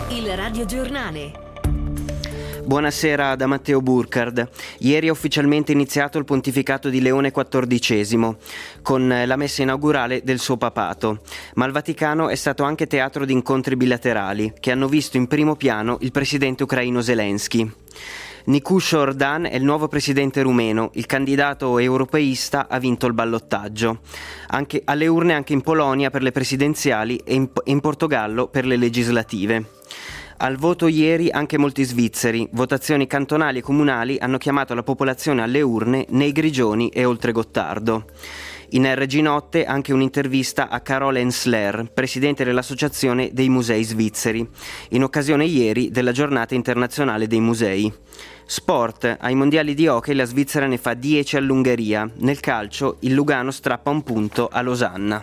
Il radiogiornale. Buonasera da Matteo Burkhardt. Ieri è ufficialmente iniziato il pontificato di Leone XIV, con la messa inaugurale del suo papato. Ma il Vaticano è stato anche teatro di incontri bilaterali, che hanno visto in primo piano il presidente ucraino Zelensky. Nicusho Dan è il nuovo presidente rumeno, il candidato europeista ha vinto il ballottaggio. Anche alle urne anche in Polonia per le presidenziali e in Portogallo per le legislative. Al voto ieri anche molti svizzeri. Votazioni cantonali e comunali hanno chiamato la popolazione alle urne nei Grigioni e oltre Gottardo. In RG Notte anche un'intervista a Carol Hensler, presidente dell'Associazione dei Musei Svizzeri, in occasione ieri della Giornata Internazionale dei Musei. Sport, ai mondiali di hockey la Svizzera ne fa 10 all'Ungheria. Nel calcio il Lugano strappa un punto a Losanna.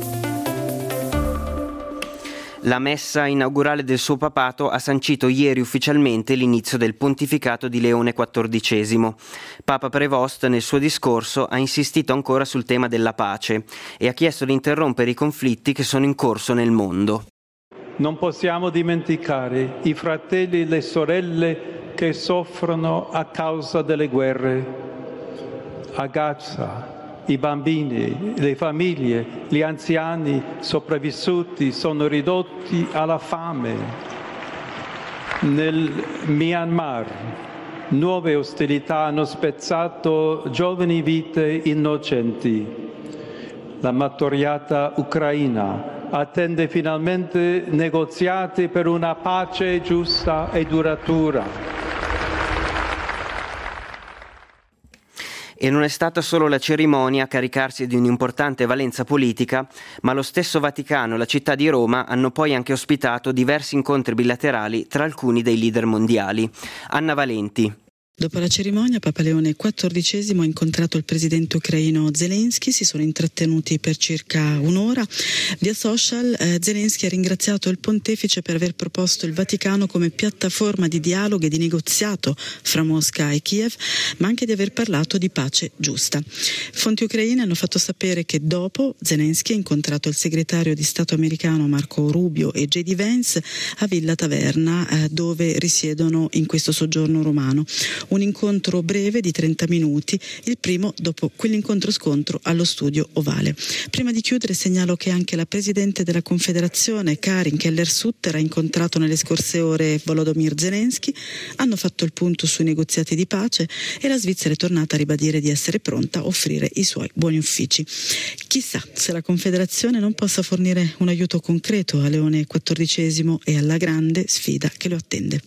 La messa inaugurale del suo papato ha sancito ieri ufficialmente l'inizio del pontificato di Leone XIV. Papa Prevost nel suo discorso ha insistito ancora sul tema della pace e ha chiesto di interrompere i conflitti che sono in corso nel mondo. Non possiamo dimenticare i fratelli e le sorelle che soffrono a causa delle guerre. A Gaza, i bambini, le famiglie, gli anziani sopravvissuti sono ridotti alla fame. Nel Myanmar nuove ostilità hanno spezzato giovani vite innocenti. La martoriata Ucraina attende finalmente negoziati per una pace giusta e duratura. E non è stata solo la cerimonia a caricarsi di un'importante valenza politica, ma lo stesso Vaticano e la città di Roma hanno poi anche ospitato diversi incontri bilaterali tra alcuni dei leader mondiali. Anna Valenti. Dopo la cerimonia, Papa Leone XIV ha incontrato il presidente ucraino Zelensky, si sono intrattenuti per circa un'ora. Via social Zelensky ha ringraziato il pontefice per aver proposto il Vaticano come piattaforma di dialogo e di negoziato fra Mosca e Kiev, ma anche di aver parlato di pace giusta. Fonti ucraine hanno fatto sapere che dopo Zelensky ha incontrato il segretario di Stato americano Marco Rubio e J.D. Vance a Villa Taverna, dove risiedono in questo soggiorno romano. Un incontro breve di 30 minuti, il primo dopo quell'incontro-scontro allo studio Ovale. Prima di chiudere segnalo che anche la presidente della Confederazione, Karin Keller-Sutter, ha incontrato nelle scorse ore Volodymyr Zelensky, hanno fatto il punto sui negoziati di pace e la Svizzera è tornata a ribadire di essere pronta a offrire i suoi buoni uffici. Chissà se la Confederazione non possa fornire un aiuto concreto a Leone XIV e alla grande sfida che lo attende.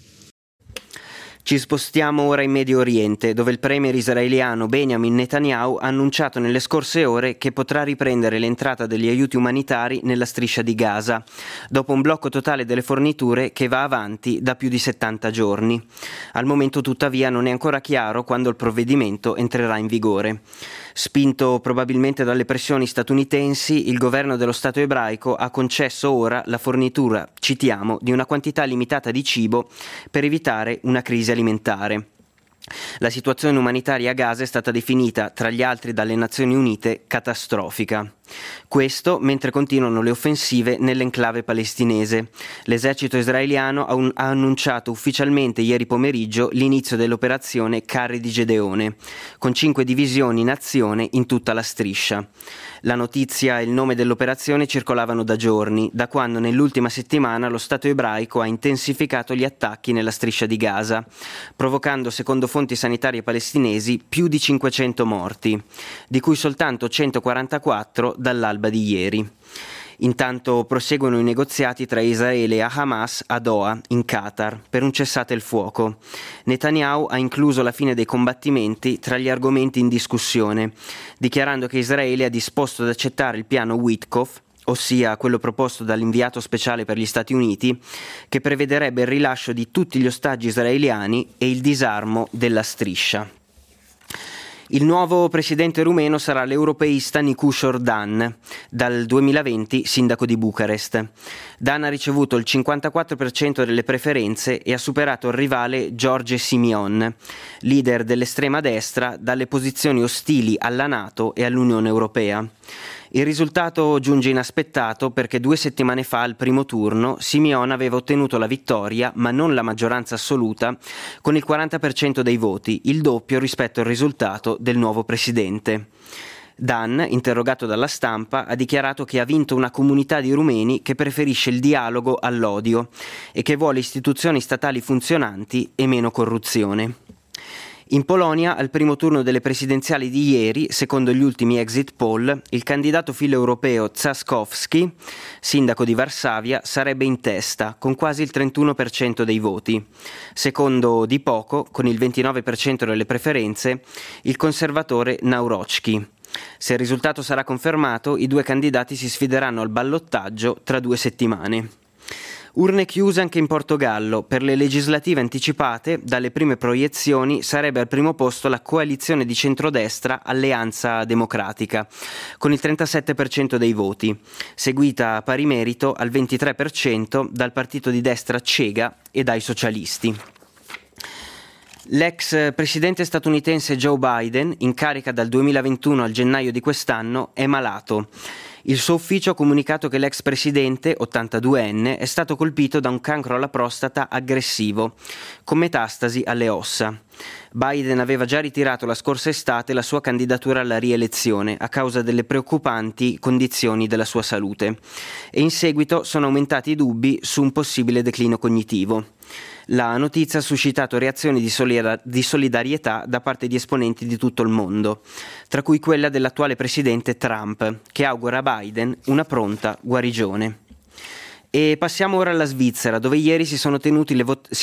Ci spostiamo ora in Medio Oriente, dove il premier israeliano Benjamin Netanyahu ha annunciato nelle scorse ore che potrà riprendere l'entrata degli aiuti umanitari nella striscia di Gaza, dopo un blocco totale delle forniture che va avanti da più di 70 giorni. Al momento tuttavia non è ancora chiaro quando il provvedimento entrerà in vigore. Spinto probabilmente dalle pressioni statunitensi, il governo dello Stato ebraico ha concesso ora la fornitura, citiamo, di una quantità limitata di cibo per evitare una crisi alimentare. La situazione umanitaria a Gaza è stata definita, tra gli altri dalle Nazioni Unite, catastrofica. Questo mentre continuano le offensive nell'enclave palestinese. L'esercito israeliano ha annunciato ufficialmente ieri pomeriggio l'inizio dell'operazione Carri di Gedeone, con 5 divisioni in azione in tutta la striscia. La notizia e il nome dell'operazione circolavano da giorni, da quando nell'ultima settimana lo Stato ebraico ha intensificato gli attacchi nella striscia di Gaza, provocando, secondo fonti sanitarie palestinesi, più di 500 morti, di cui soltanto 144 dall'alba di ieri. Intanto proseguono i negoziati tra Israele e Hamas a Doha, in Qatar, per un cessate il fuoco. Netanyahu ha incluso la fine dei combattimenti tra gli argomenti in discussione, dichiarando che Israele è disposto ad accettare il piano Witkoff, ossia quello proposto dall'inviato speciale per gli Stati Uniti, che prevederebbe il rilascio di tutti gli ostaggi israeliani e il disarmo della striscia. Il nuovo presidente rumeno sarà l'europeista Nicusho Dan, dal 2020 sindaco di Bucarest. Dan ha ricevuto il 54% delle preferenze e ha superato il rivale George Simion, leader dell'estrema destra, dalle posizioni ostili alla NATO e all'Unione Europea. Il risultato giunge inaspettato perché 2 settimane fa, al primo turno, Simeon aveva ottenuto la vittoria, ma non la maggioranza assoluta, con il 40% dei voti, il doppio rispetto al risultato del nuovo presidente. Dan, interrogato dalla stampa, ha dichiarato che ha vinto una comunità di rumeni che preferisce il dialogo all'odio e che vuole istituzioni statali funzionanti e meno corruzione. In Polonia, al primo turno delle presidenziali di ieri, secondo gli ultimi exit poll, il candidato filoeuropeo Trzaskowski, sindaco di Varsavia, sarebbe in testa, con quasi il 31% dei voti. Secondo di poco, con il 29% delle preferenze, il conservatore Nawrocki. Se il risultato sarà confermato, i 2 candidati si sfideranno al ballottaggio tra 2 settimane. Urne chiuse anche in Portogallo. Per le legislative anticipate, dalle prime proiezioni sarebbe al primo posto la coalizione di centrodestra Alleanza Democratica, con il 37% dei voti, seguita a pari merito al 23% dal partito di destra Cega e dai socialisti. L'ex presidente statunitense Joe Biden, in carica dal 2021 al gennaio di quest'anno, è malato. Il suo ufficio ha comunicato che l'ex presidente, 82enne, è stato colpito da un cancro alla prostata aggressivo, con metastasi alle ossa. Biden aveva già ritirato la scorsa estate la sua candidatura alla rielezione a causa delle preoccupanti condizioni della sua salute e in seguito sono aumentati i dubbi su un possibile declino cognitivo. La notizia ha suscitato reazioni di solidarietà da parte di esponenti di tutto il mondo, tra cui quella dell'attuale presidente Trump, che augura a Biden una pronta guarigione. E passiamo ora alla Svizzera, dove ieri si sono tenute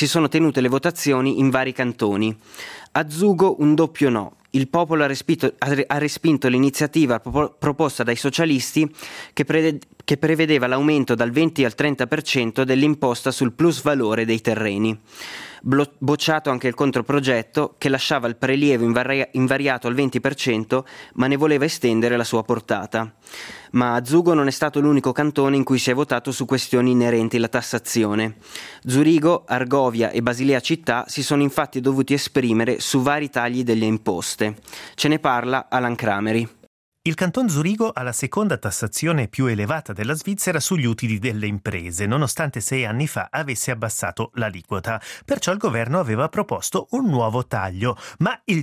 le votazioni in vari cantoni. A Zugo un doppio no. Il popolo ha respinto l'iniziativa proposta dai socialisti che prevedeva l'aumento dal 20 al 30% dell'imposta sul plusvalore dei terreni. Bocciato anche il controprogetto che lasciava il prelievo invariato al 20%, ma ne voleva estendere la sua portata. Ma Zugo non è stato l'unico cantone in cui si è votato su questioni inerenti alla tassazione. Zurigo, Argovia e Basilea città si sono infatti dovuti esprimere su vari tagli delle imposte. Ce ne parla Alan Cramery. Il canton Zurigo ha la seconda tassazione più elevata della Svizzera sugli utili delle imprese, nonostante 6 anni fa avesse abbassato l'aliquota. Perciò il governo aveva proposto un nuovo taglio, ma il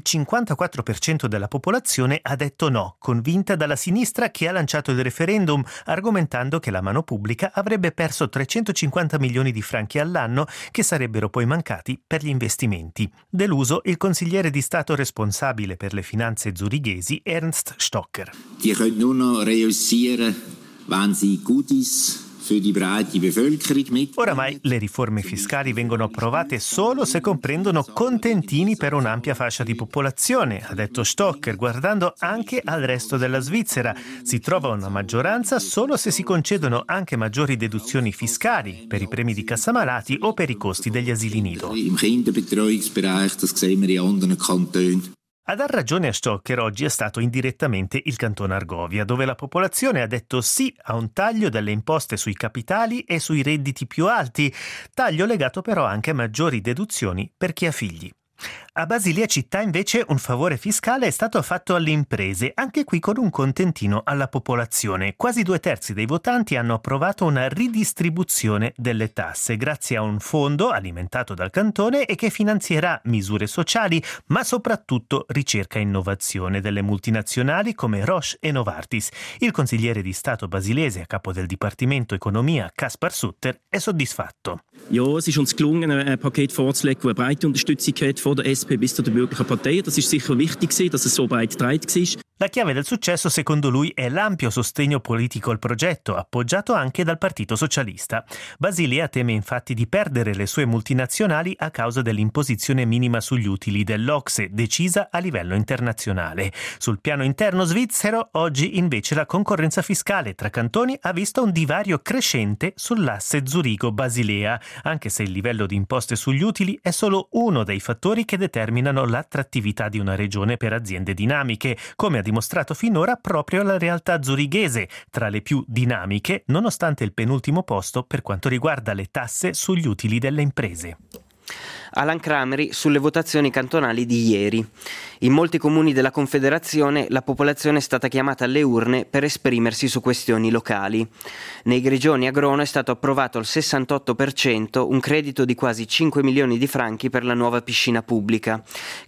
54% della popolazione ha detto no, convinta dalla sinistra che ha lanciato il referendum, argomentando che la mano pubblica avrebbe perso 350 milioni di franchi all'anno che sarebbero poi mancati per gli investimenti. Deluso il consigliere di Stato responsabile per le finanze zurighesi Ernst Stocker. Die können nur noch realisieren, wenn sie Goodies für die breite Bevölkerung mit. Oramai le riforme fiscali vengono approvate solo se comprendono contentini per un'ampia fascia di popolazione, ha detto Stocker, guardando anche al resto della Svizzera. Si trova una maggioranza solo se si concedono anche maggiori deduzioni fiscali per i premi di cassamalati o per i costi degli asili nido. Im Kinderbetreuungsbereich, das sehen wir in anderen Kantonen. A dar ragione a Stocker oggi è stato indirettamente il cantone Argovia, dove la popolazione ha detto sì a un taglio delle imposte sui capitali e sui redditi più alti, taglio legato però anche a maggiori deduzioni per chi ha figli. A Basilea città invece un favore fiscale è stato fatto alle imprese, anche qui con un contentino alla popolazione. Quasi 2/3 dei votanti hanno approvato una ridistribuzione delle tasse grazie a un fondo alimentato dal cantone e che finanzierà misure sociali, ma soprattutto ricerca e innovazione delle multinazionali come Roche e Novartis. Il consigliere di Stato basilese a capo del Dipartimento Economia, Kaspar Sutter, è soddisfatto. Ja, es ist uns gelungen, ein Paket vorzulegen, das eine breite Unterstützung hat, von der SP bis zu den bürgerlichen Parteien. Das ist sicher wichtig gewesen, dass es so breit getragen war. La chiave del successo, secondo lui, è l'ampio sostegno politico al progetto, appoggiato anche dal Partito Socialista. Basilea teme infatti di perdere le sue multinazionali a causa dell'imposizione minima sugli utili dell'OCSE, decisa a livello internazionale. Sul piano interno svizzero, oggi invece la concorrenza fiscale tra cantoni ha visto un divario crescente sull'asse Zurigo-Basilea, anche se il livello di imposte sugli utili è solo uno dei fattori che determinano l'attrattività di una regione per aziende dinamiche, come ha dimostrato finora proprio la realtà zurighese, tra le più dinamiche, nonostante il penultimo posto per quanto riguarda le tasse sugli utili delle imprese. Alan Cramery sulle votazioni cantonali di ieri. In molti comuni della Confederazione la popolazione è stata chiamata alle urne per esprimersi su questioni locali. Nei Grigioni a Grono è stato approvato al 68% un credito di quasi 5 milioni di franchi per la nuova piscina pubblica,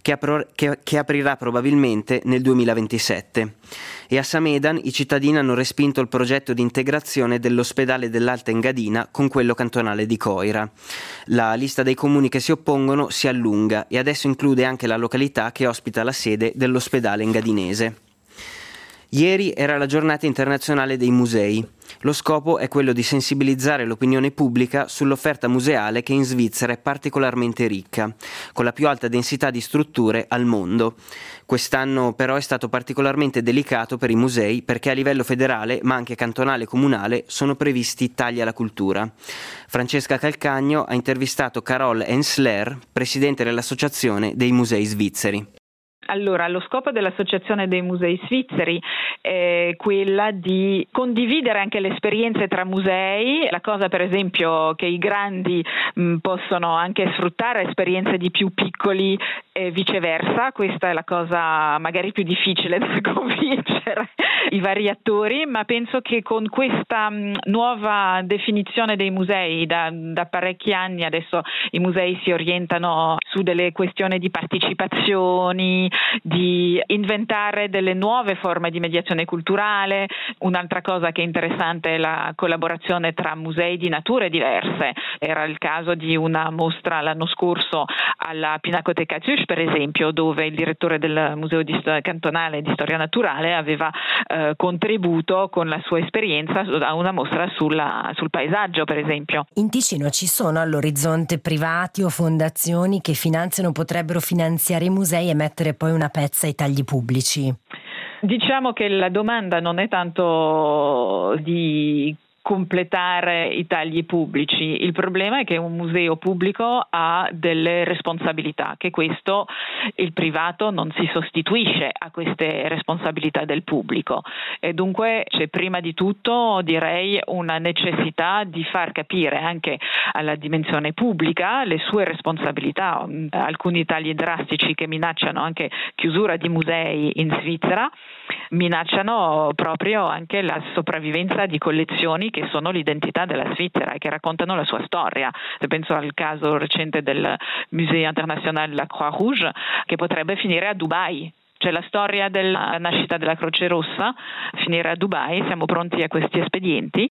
che aprirà probabilmente nel 2027. E a Samedan i cittadini hanno respinto il progetto di integrazione dell'ospedale dell'Alta Engadina con quello cantonale di Coira. La lista dei comuni che si oppongono si allunga e adesso include anche la località che ospita la sede dell'ospedale engadinese. Ieri era la giornata internazionale dei musei. Lo scopo è quello di sensibilizzare l'opinione pubblica sull'offerta museale che in Svizzera è particolarmente ricca, con la più alta densità di strutture al mondo. Quest'anno però è stato particolarmente delicato per i musei perché a livello federale, ma anche cantonale e comunale, sono previsti tagli alla cultura. Francesca Calcagno ha intervistato Carole Ensler, presidente dell'Associazione dei Musei Svizzeri. Allora, lo scopo dell'Associazione dei Musei Svizzeri è quella di condividere anche le esperienze tra musei, la cosa per esempio che i grandi possono anche sfruttare esperienze di più piccoli e viceversa. Questa è la cosa magari più difficile da convincere i vari attori, ma penso che con questa nuova definizione dei musei da parecchi anni adesso i musei si orientano su delle questioni di partecipazioni, di inventare delle nuove forme di mediazione culturale. Un'altra cosa che è interessante è la collaborazione tra musei di nature diverse. Era il caso di una mostra l'anno scorso alla Pinacoteca Züsch, per esempio, dove il direttore del Museo cantonale di Storia Naturale aveva contributo con la sua esperienza a una mostra sul paesaggio, per esempio. In Ticino ci sono all'orizzonte privati o fondazioni che potrebbero finanziare i musei e mettere poi una pezza ai tagli pubblici? Diciamo che la domanda non è tanto di completare i tagli pubblici. Il problema è che un museo pubblico ha delle responsabilità, che questo il privato non si sostituisce a queste responsabilità del pubblico, e dunque c'è prima di tutto, direi, una necessità di far capire anche alla dimensione pubblica le sue responsabilità. Alcuni tagli drastici che minacciano anche chiusura di musei in Svizzera minacciano proprio anche la sopravvivenza di collezioni che sono l'identità della Svizzera e che raccontano la sua storia. Se penso al caso recente del Musée International de la Croix-Rouge, che potrebbe finire a Dubai. C'è la storia della nascita della Croce Rossa, finire a Dubai. Siamo pronti a questi espedienti.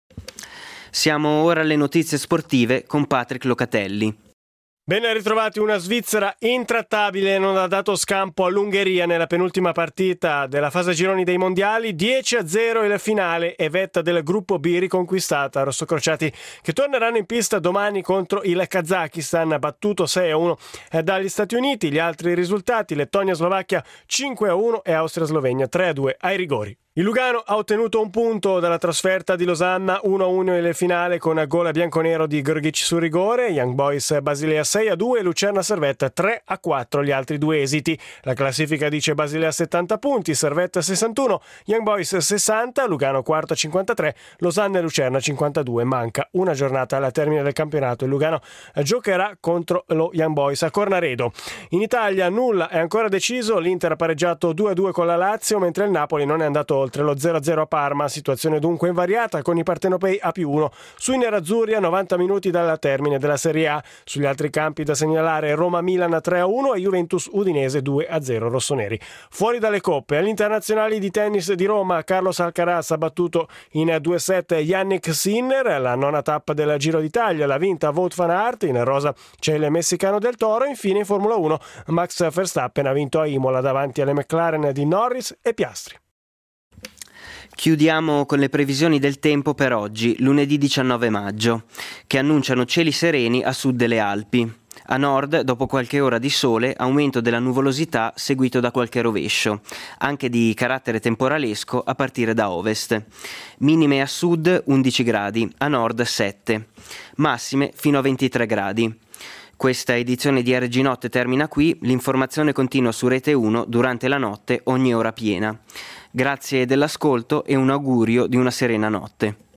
Siamo ora alle notizie sportive con Patrick Locatelli. Ben ritrovati. Una Svizzera intrattabile non ha dato scampo all'Ungheria nella penultima partita della fase a gironi dei mondiali. 10-0 il finale e vetta del gruppo B riconquistata. Rossocrociati che torneranno in pista domani contro il Kazakistan, battuto 6-1 dagli Stati Uniti. Gli altri risultati: Lettonia-Slovacchia 5-1 e Austria-Slovenia 3-2 ai rigori. Il Lugano ha ottenuto un punto dalla trasferta di Losanna 1-1 nel finale con gol bianconero di Grgic su rigore. Young Boys Basilea 6-2 e Lucerna Servette 3-4 gli altri due esiti. La classifica dice Basilea 70 punti, Servette 61, Young Boys 60, Lugano quarto 53, Losanna e Lucerna 52. Manca una giornata alla termine del campionato. Il Lugano giocherà contro lo Young Boys a Cornaredo. In Italia nulla è ancora deciso. L'Inter ha pareggiato 2-2 con la Lazio, mentre il Napoli non è andato oltre lo 0-0 a Parma. Situazione dunque invariata con i partenopei a +1 sui nerazzurri a 90 minuti dal termine della Serie A. Sugli altri campi da segnalare Roma-Milan 3-1 e Juventus-Udinese 2-0 rossoneri. Fuori dalle coppe, agli internazionali di tennis di Roma, Carlos Alcaraz ha battuto in 2-7 Yannick Sinner. La nona tappa del Giro d'Italia l'ha vinta Wout van Aert. In rosa c'è il messicano del Toro. Infine in Formula 1 Max Verstappen ha vinto a Imola davanti alle McLaren di Norris e Piastri. Chiudiamo con le previsioni del tempo per oggi, lunedì 19 maggio, che annunciano cieli sereni a sud delle Alpi. A nord, dopo qualche ora di sole, aumento della nuvolosità seguito da qualche rovescio, anche di carattere temporalesco a partire da ovest. Minime a sud 11 gradi, a nord 7. Massime fino a 23 gradi. Questa edizione di RG Notte termina qui. L'informazione continua su Rete 1 durante la notte, ogni ora piena. Grazie dell'ascolto e un augurio di una serena notte.